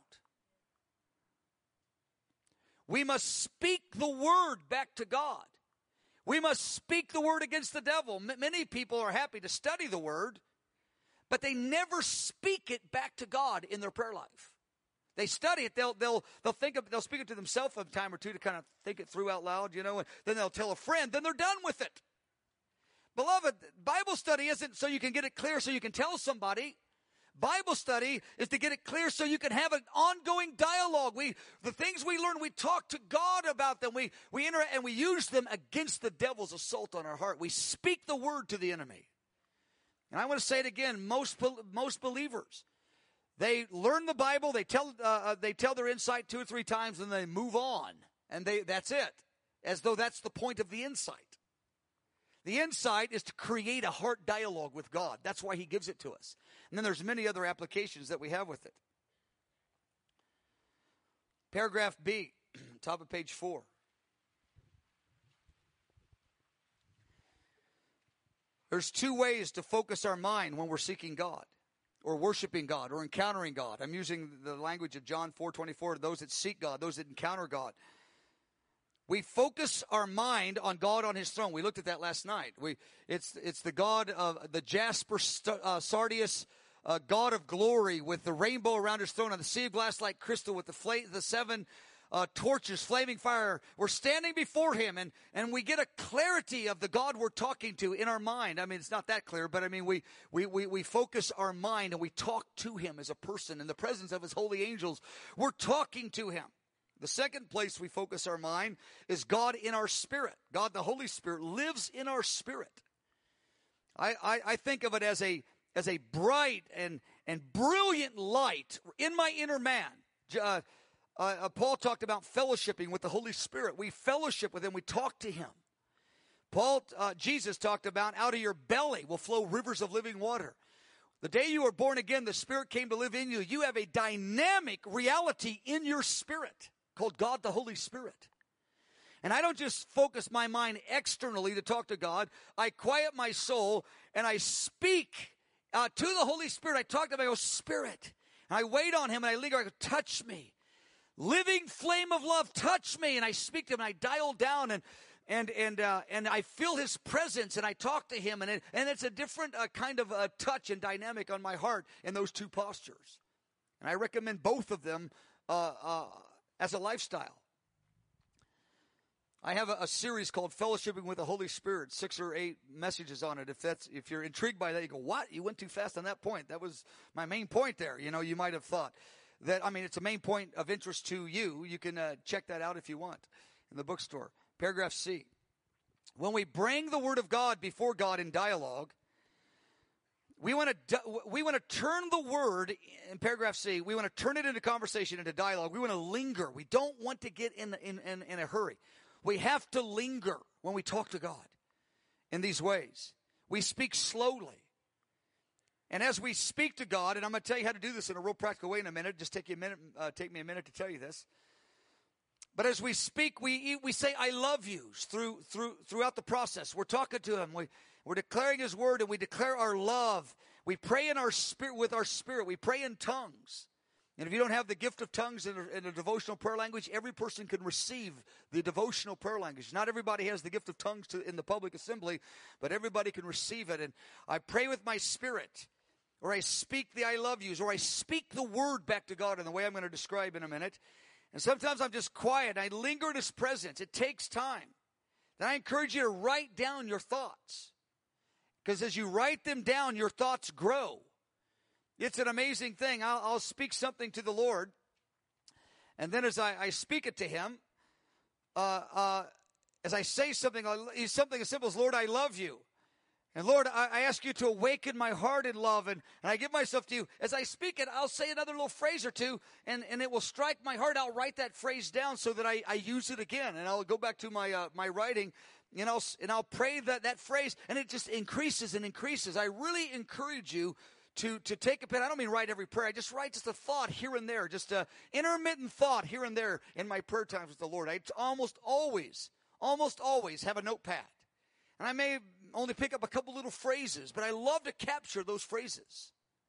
We must speak the Word back to God. We must speak the Word against the devil. M- many people are happy to study the Word, but they never speak it back to God in their prayer life. They study it. They'll they'll they'll think of, they'll speak it to themselves a time or two to kind of think it through out loud, you know. And then they'll tell a friend. Then they're done with it. Beloved, Bible study isn't so you can get it clear so you can tell somebody. Bible study is to get it clear so you can have an ongoing dialogue. We the things we learn, we talk to God about them. We we enter and we use them against the devil's assault on our heart. We speak the Word to the enemy. And I want to say it again, most, most believers, they learn the Bible, they tell, uh, they tell their insight two or three times, and they move on. And they that's it, as though that's the point of the insight. The insight is to create a heart dialogue with God. That's why He gives it to us. And then there's many other applications that we have with it. Paragraph B, top of page four. There's two ways to focus our mind when we're seeking God or worshiping God or encountering God. I'm using the language of John four twenty-four, those that seek God, those that encounter God. We focus our mind on God on His throne. We looked at that last night. We It's it's the God of the jasper, uh, sardius, uh, God of glory with the rainbow around His throne on the sea of glass like crystal with the, fla- the seven Uh, torches, flaming fire. We're standing before Him, and, and we get a clarity of the God we're talking to in our mind. I mean, it's not that clear, but I mean, we, we, we, we focus our mind and we talk to Him as a person in the presence of His holy angels. We're talking to Him. The second place we focus our mind is God in our spirit. God, the Holy Spirit, lives in our spirit. I, I, I think of it as a, as a bright and, and brilliant light in my inner man. Uh, Uh, uh, Paul talked about fellowshipping with the Holy Spirit. We fellowship with Him. We talk to Him. Paul, uh, Jesus talked about out of your belly will flow rivers of living water. The day you were born again, the Spirit came to live in you. You have a dynamic reality in your spirit called God the Holy Spirit. And I don't just focus my mind externally to talk to God. I quiet my soul and I speak uh, to the Holy Spirit. I talk to Him. I go, Spirit. And I wait on Him and I linger. I go, touch me. Living flame of love, touch me. And I speak to Him and I dial down and and and uh, and I feel His presence and I talk to Him. And, it, and it's a different uh, kind of uh, touch and dynamic on my heart in those two postures. And I recommend both of them uh, uh, as a lifestyle. I have a, a series called Fellowshipping with the Holy Spirit, six or eight messages on it. If that's if you're intrigued by that, you go, what? You went too fast on that point. That was my main point there. You know, you might have thought. That, I mean, it's a main point of interest to you. You can uh, check that out if you want in the bookstore. Paragraph C. When we bring the Word of God before God in dialogue, we want to we want to turn the Word, in paragraph C, we want to turn it into conversation, into dialogue. We want to linger. We don't want to get in, in, in, in a hurry. We have to linger when we talk to God in these ways. We speak slowly. And as we speak to God, and I'm going to tell you how to do this in a real practical way in a minute. Just take you a minute, uh, take me a minute to tell you this. But as we speak, we we say, I love you through through throughout the process. We're talking to him. We, we're declaring his word, and we declare our love. We pray in our spirit with our spirit. We pray in tongues. And if you don't have the gift of tongues in a, in a devotional prayer language, every person can receive the devotional prayer language. Not everybody has the gift of tongues to, in the public assembly, but everybody can receive it. And I pray with my spirit, or I speak the I love yous, or I speak the word back to God in the way I'm going to describe in a minute. And sometimes I'm just quiet. I linger in his presence. It takes time. Then I encourage you to write down your thoughts. Because as you write them down, your thoughts grow. It's an amazing thing. I'll, I'll speak something to the Lord. And then as I, I speak it to him, uh, uh, as I say something, something as simple as, Lord, I love you. And Lord, I, I ask you to awaken my heart in love, and, and I give myself to you. As I speak it, I'll say another little phrase or two, and, and it will strike my heart. I'll write that phrase down so that I, I use it again, and I'll go back to my uh, my writing, and I'll, and I'll pray that, that phrase, and it just increases and increases. I really encourage you to, to take a pen. I don't mean write every prayer. I just write just a thought here and there, just an intermittent thought here and there in my prayer times with the Lord. I almost always, almost always have a notepad. And I may only pick up a couple little phrases, but I love to capture those phrases.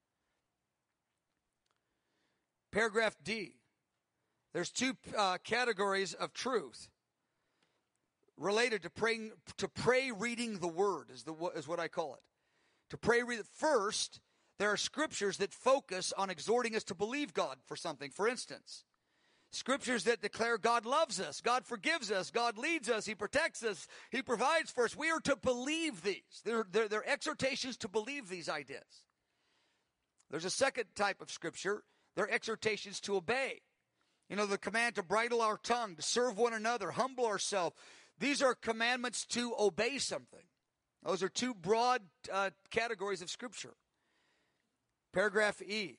Paragraph D. There's two uh, categories of truth related to praying, to pray reading the word is the is what I call it. To pray read first, there are scriptures that focus on exhorting us to believe God for something. For instance, scriptures that declare God loves us, God forgives us, God leads us, he protects us, he provides for us. We are to believe these. They're, they're, they're exhortations to believe these ideas. There's a second type of scripture. They're exhortations to obey. You know, the command to bridle our tongue, to serve one another, humble ourselves. These are commandments to obey something. Those are two broad uh, categories of scripture. Paragraph E.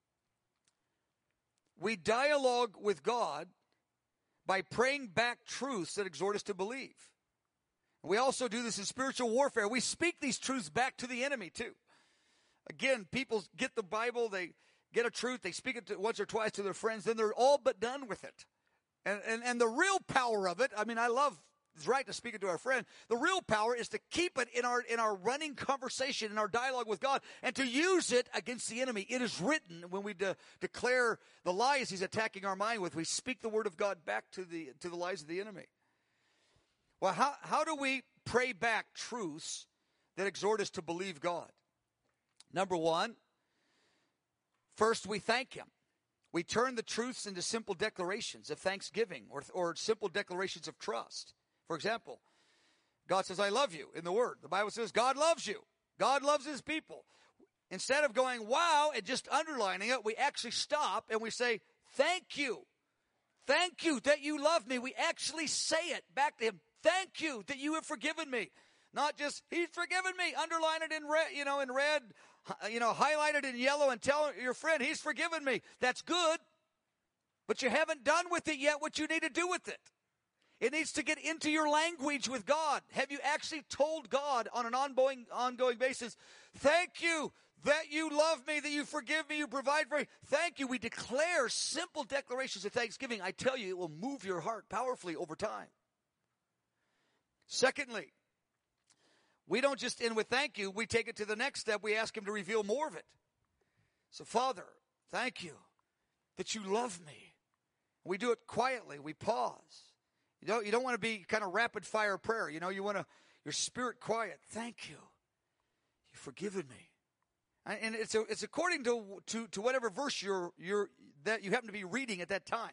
We dialogue with God by praying back truths that exhort us to believe. We also do this in spiritual warfare. We speak these truths back to the enemy too. Again, people get the Bible, they get a truth, they speak it to, once or twice to their friends, then they're all but done with it. And, and, and the real power of it, I mean, I love, it's right to speak it to our friend. The real power is to keep it in our in our running conversation, in our dialogue with God, and to use it against the enemy. It is written when we de- declare the lies he's attacking our mind with. We speak the word of God back to the to the lies of the enemy. Well, how, how do we pray back truths that exhort us to believe God? Number one, first we thank him. We turn the truths into simple declarations of thanksgiving or, or simple declarations of trust. For example, God says, I love you in the word. The Bible says God loves you. God loves his people. Instead of going, wow, and just underlining it, we actually stop and we say, thank you. Thank you that you love me. We actually say it back to him. Thank you that you have forgiven me. Not just, he's forgiven me. Underline it in red, you know, in red, you know, highlight it in yellow and tell your friend, he's forgiven me. That's good. But you haven't done with it yet what you need to do with it. It needs to get into your language with God. Have you actually told God on an ongoing, ongoing basis, thank you that you love me, that you forgive me, you provide for me. Thank you. We declare simple declarations of thanksgiving. I tell you, it will move your heart powerfully over time. Secondly, we don't just end with thank you. We take it to the next step. We ask him to reveal more of it. So, Father, thank you that you love me. We do it quietly. We pause. You don't, you don't want to be kind of rapid fire prayer. You know, you want to, your spirit quiet. Thank you. You've forgiven me. And it's a, it's according to, to, to whatever verse you're, you're, that you happen to be reading at that time.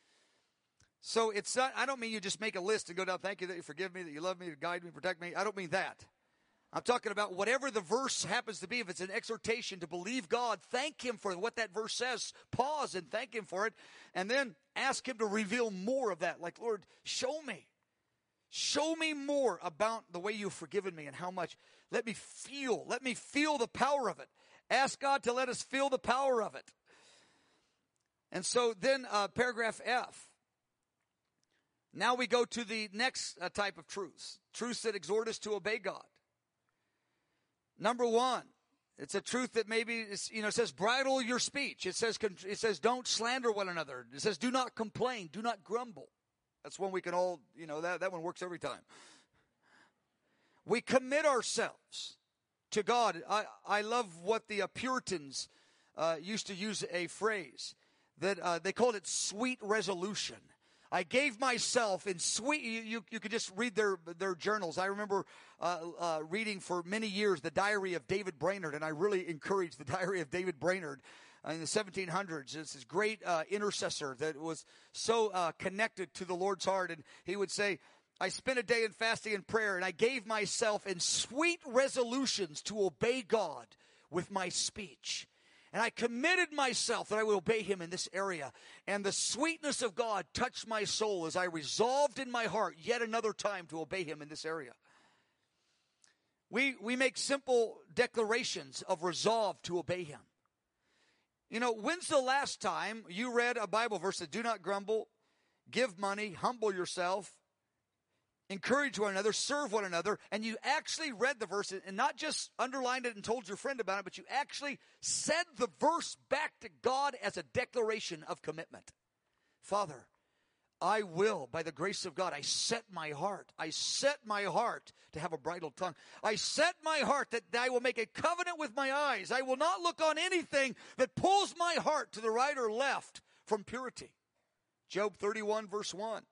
So it's not, I don't mean you just make a list and go down, thank you that you forgive me, that you love me, that guide me, protect me. I don't mean that. I'm talking about whatever the verse happens to be. If it's an exhortation to believe God, thank him for what that verse says. Pause and thank him for it. And then ask him to reveal more of that. Like, Lord, show me. Show me more about the way you've forgiven me and how much. Let me feel. Let me feel the power of it. Ask God to let us feel the power of it. And so then uh, paragraph F. Now we go to the next uh, type of truths. Truths that exhort us to obey God. Number one, it's a truth that maybe, is, you know, it says bridle your speech. It says, it says don't slander one another. It says do not complain, do not grumble. That's one we can all, you know, that, that one works every time. We commit ourselves to God. I, I love what the uh, Puritans uh, used to use a phrase that uh, they called it sweet resolution. I gave myself in sweet, you, you, you could just read their, their journals. I remember uh, uh, reading for many years the diary of David Brainerd, and I really encourage the diary of David Brainerd in the seventeen hundreds. It's this great uh, intercessor that was so uh, connected to the Lord's heart, and he would say, I spent a day in fasting and prayer, and I gave myself in sweet resolutions to obey God with my speech. And I committed myself that I would obey him in this area. And the sweetness of God touched my soul as I resolved in my heart yet another time to obey him in this area. We, we make simple declarations of resolve to obey him. You know, when's the last time you read a Bible verse that do not grumble, give money, humble yourself, encourage one another, serve one another, and you actually read the verse and not just underlined it and told your friend about it, but you actually said the verse back to God as a declaration of commitment. Father, I will, by the grace of God, I set my heart. I set my heart to have a bridled tongue. I set my heart that I will make a covenant with my eyes. I will not look on anything that pulls my heart to the right or left from purity. Job thirty-one, verse one.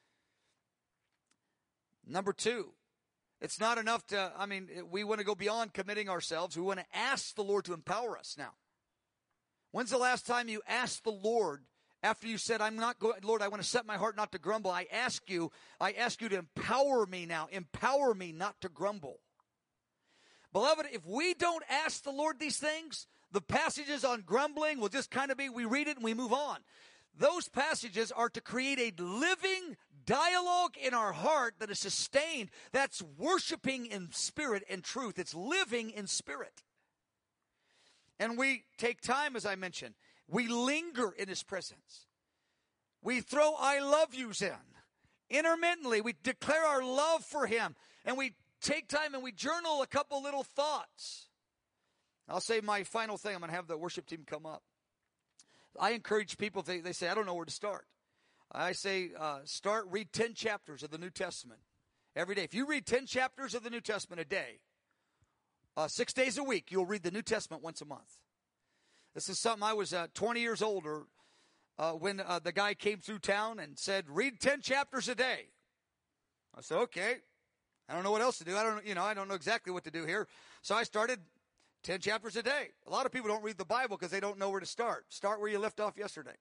Number two, it's not enough to, I mean, we want to go beyond committing ourselves. We want to ask the Lord to empower us now. When's the last time you asked the Lord after you said, I'm not going, Lord, I want to set my heart not to grumble. I ask you, I ask you to empower me now. Empower me not to grumble. Beloved, if we don't ask the Lord these things, the passages on grumbling will just kind of be, we read it and we move on. Those passages are to create a living dialogue in our heart that is sustained. That's worshiping in spirit and truth. It's living in spirit. And we take time, as I mentioned. We linger in his presence. We throw I love yous in. Intermittently, we declare our love for him. And we take time and we journal a couple little thoughts. I'll say my final thing. I'm going to have the worship team come up. I encourage people, they, they say, I don't know where to start. I say, uh, start, read ten chapters of the New Testament every day. If you read ten chapters of the New Testament a day, uh, six days a week, you'll read the New Testament once a month. This is something I was uh, twenty years older uh, when uh, the guy came through town and said, read ten chapters a day. I said, okay. I don't know what else to do. I don't, you know, I don't know exactly what to do here. So I started ten chapters a day. A lot of people don't read the Bible because they don't know where to start. Start where you left off yesterday.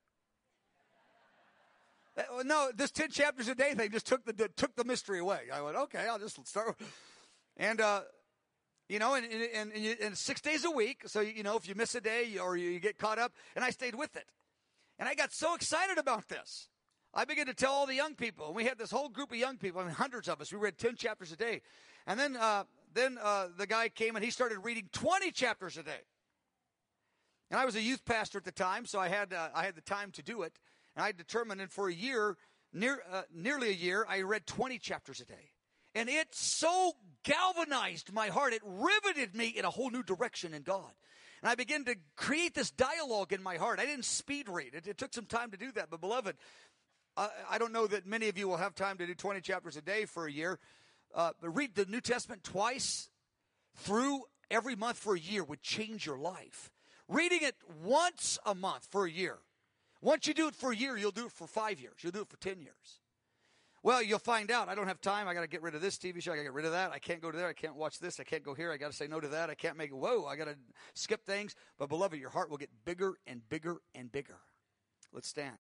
Uh, no, this ten chapters a day thing just took the took the mystery away. I went, okay, I'll just start. And, uh, you know, and, and, and, you, and six days a week. So, you know, if you miss a day or you get caught up, and I stayed with it. And I got so excited about this. I began to tell all the young people. And we had this whole group of young people, I mean, hundreds of us. We read ten chapters a day. And then, uh, then uh, the guy came and he started reading twenty chapters a day. And I was a youth pastor at the time, so I had uh, I had the time to do it. And I determined that for a year, near, uh, nearly a year, I read twenty chapters a day. And it so galvanized my heart. It riveted me in a whole new direction in God. And I began to create this dialogue in my heart. I didn't speed read. It, it took some time to do that. But beloved, I, I don't know that many of you will have time to do twenty chapters a day for a year. Uh, but read the New Testament twice through every month for a year would change your life. Reading it once a month for a year. Once you do it for a year, you'll do it for five years. You'll do it for ten years. Well, you'll find out. I don't have time. I got to get rid of this T V show. I got to get rid of that. I can't go to there. I can't watch this. I can't go here. I got to say no to that. I can't make it. Whoa, I got to skip things. But beloved, your heart will get bigger and bigger and bigger. Let's stand.